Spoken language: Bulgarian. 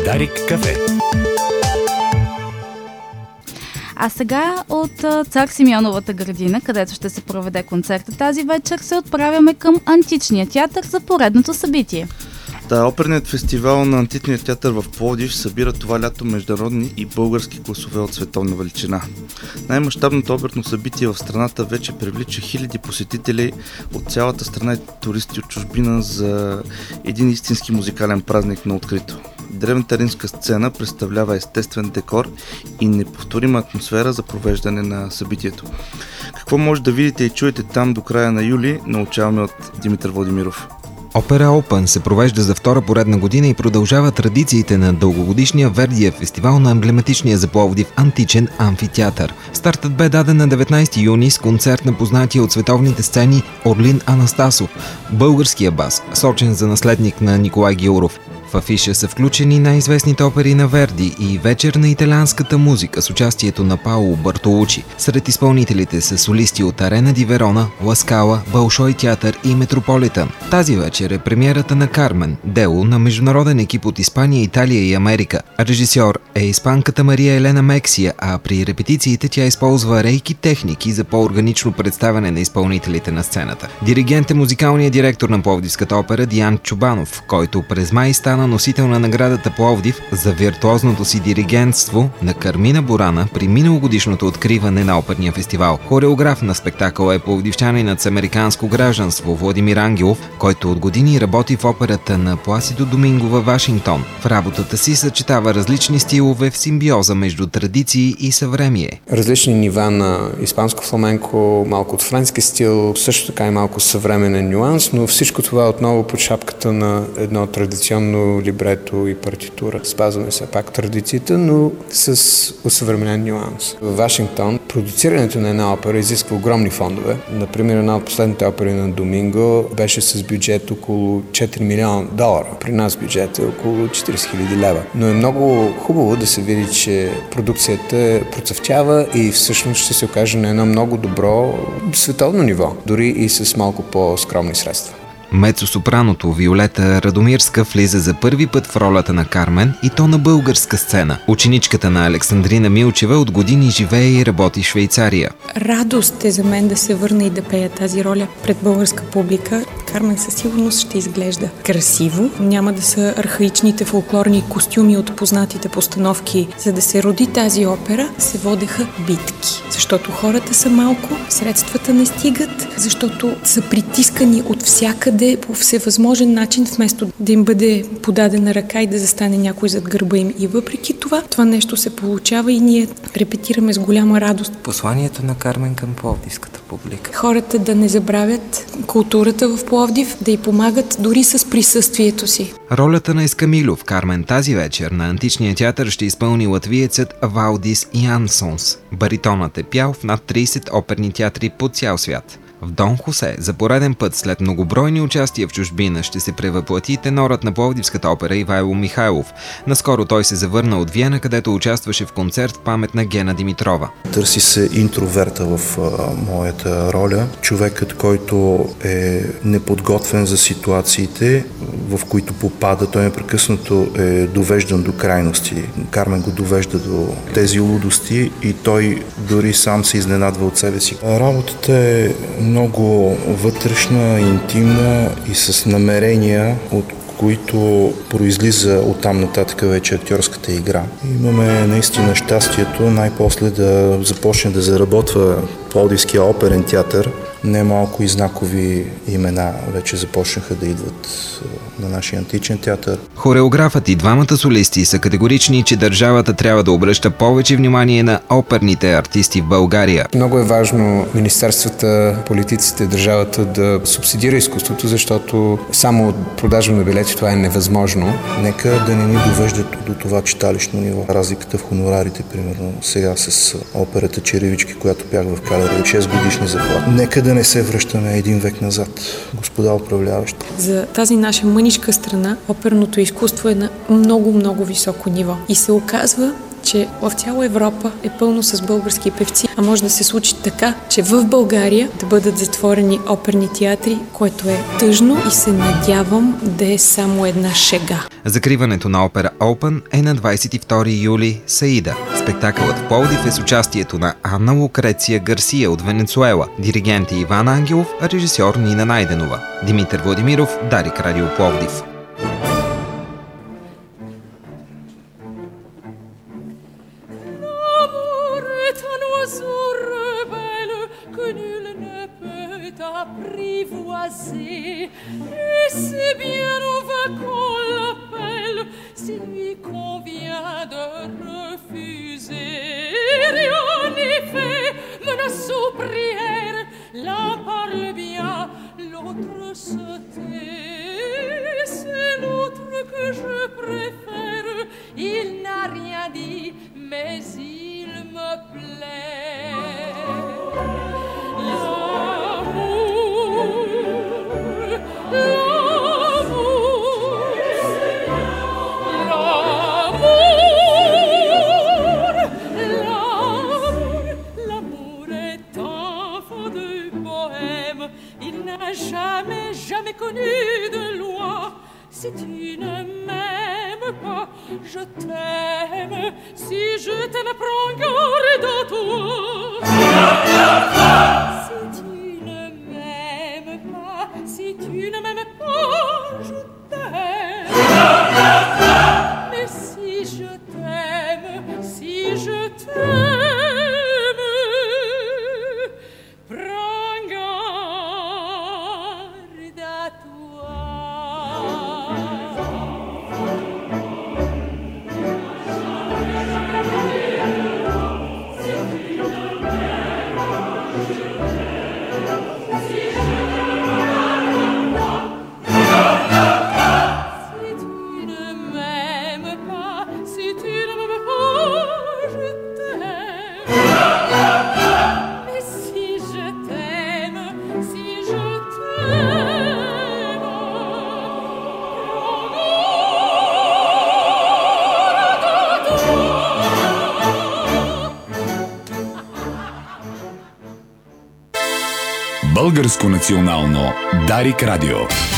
Дарик кафе. А сега от Цар Симеоновата градина, където ще се проведе концерта тази вечер, се отправяме към Античния театър за поредното събитие. Да, оперният фестивал на Античния театър в Пловдив събира това лято международни и български класове от световна величина. Най-мащабното оперно събитие в страната вече привлича хиляди посетители от цялата страна и туристи от чужбина за един истински музикален празник на открито. Древната римска сцена представлява естествен декор и неповторима атмосфера за провеждане на събитието. Какво може да видите и чуете там до края на юли, научаваме от Димитър Владимиров. Опера Open се провежда за втора поредна година и продължава традициите на дългогодишния Вердиев фестивал на емблематичния за Пловдив античен амфитеатър. Стартът бе даден на 19 юни с концерт на познатия от световните сцени Орлин Анастасов, българския бас, сочен за наследник на Николай Гилров. В афиша са включени най-известните опери на Верди и вечер на италианската музика с участието на Паоло Бартолучи. Сред изпълнителите са солисти от Арена ди Верона, Ла Скала, Болшой театър и Метрополитън. Тази вечер е премиерата на Кармен, дело на международен екип от Испания, Италия и Америка. Режисьор е испанката Мария Елена Мексия, а при репетициите тя използва рейки техники за по-органично представяне на изпълнителите на сцената. Диригент е музикалният директор на Пловдивската опера Диан Чубанов, който през май стана носител на наградата Пловдив за виртуозното си диригентство на Кармина Бурана при миналогодишното откриване на оперния фестивал. Хореограф на спектакъла е пловдивчанинът с американско гражданство Владимир Ангелов, който от години работи в операта на Пласидо Доминго във Вашингтон. В работата си съчетава различни стилове в симбиоза между традиции и съвремие. Различни нива на испанско фламенко, малко от френски стил, също така и малко съвременен нюанс, но всичко това отново под шапката на едно традиционно либрето и партитура. Спазваме все пак традициите, но с усъвременен нюанс. В Вашингтон продуцирането на една опера изисква огромни фондове. Например, една от последните опери на Доминго беше с бюджет около $4 милиона. При нас бюджет е около 40 000 лева. Но е много хубаво да се види, че продукцията процъфтява и всъщност ще се окаже на едно много добро световно ниво, дори и с малко по-скромни средства. Мецо-сопраното Виолета Радомирска влиза за първи път в ролята на Кармен и то на българска сцена. Ученичката на Александрина Милчева от години живее и работи в Швейцария. Радост е за мен да се върна и да пея тази роля пред българска публика. Кармен със сигурност ще изглежда красиво. Няма да са архаичните фолклорни костюми от познатите постановки. За да се роди тази опера, се водеха битки. Защото хората са малко, средствата не стигат, защото са притискани от всякъде по всевъзможен начин, вместо да им бъде подадена ръка и да застане някой зад гърба им. И въпреки това нещо се получава и ние репетираме с голяма радост. Посланието на Кармен към пловдивската публика. Хората да не забравят културата в Пловдив, да й помагат дори с присъствието си. Ролята на Ескамило в Кармен тази вечер на Античния театър ще изпълни латвиецът Валдис Янсонс. Баритонът е пял в над 30 оперни театри по цял свят. В Дон Хосе за пореден път след многобройни участия в чужбина ще се превъплати тенорът на Пловдивската опера Ивайло Михайлов. Наскоро той се завърна от Виена, където участваше в концерт в памет на Гена Димитрова. Търси се интроверта в моята роля. Човекът, който е неподготвен за ситуациите, в които попада. Той непрекъснато е довеждан до крайности. Кармен го довежда до тези лудости и той дори сам се изненадва от себе си. Работата е много вътрешна, интимна и с намерения, от които произлиза оттам нататък вече актьорската игра. Имаме наистина щастието най-после да започне да заработва Пловдивския оперен театър. Немалко и знакови имена вече започнаха да идват на нашия античен театър. Хореографът и двамата солисти са категорични, че държавата трябва да обръща повече внимание на оперните артисти в България. Много е важно министерствата, политиците, държавата да субсидира изкуството, защото само от продажа на билети това е невъзможно. Нека да не ни довеждат до това читалищно ниво. Разликата в хонорарите, примерно сега с операта Черевички, която пях в Кралев 6 годишни заплати. Нека да не се връщаме един век назад, господа управляващи. За тази наша мънишка страна оперното изкуство е на много, много високо ниво. И се оказва, че в цяла Европа е пълно с български певци, а може да се случи така, че в България да бъдат затворени оперни театри, което е тъжно и се надявам да е само една шега. Закриването на опера Open е на 22 юли Саида. Спектакълът в Пловдив е с участието на Анна Лукреция Гарсия от Венецуела, диригент е Иван Ангелов, а режисьор Нина Найденова. Димитър Владимиров, Дарик Радио Пловдив. Et c'est bien on va qu'on l'appelle s'il lui convient de refuser. Rien n'est fait, menace ou prière, l'un parle bien, l'autre se tait. C'est l'autre que je préfère, il n'a rien dit, mais il me plaît. Jamais connu de loi. Si tu ne m'aimes pas, je t'aime. Si je t'aime, prends garde à toi. Si tu ne m'aimes pas, si tu ne m'aimes pas, je t'aime. Mais si je t'aime, prends garde à toi. Българско национално Дарик Радио.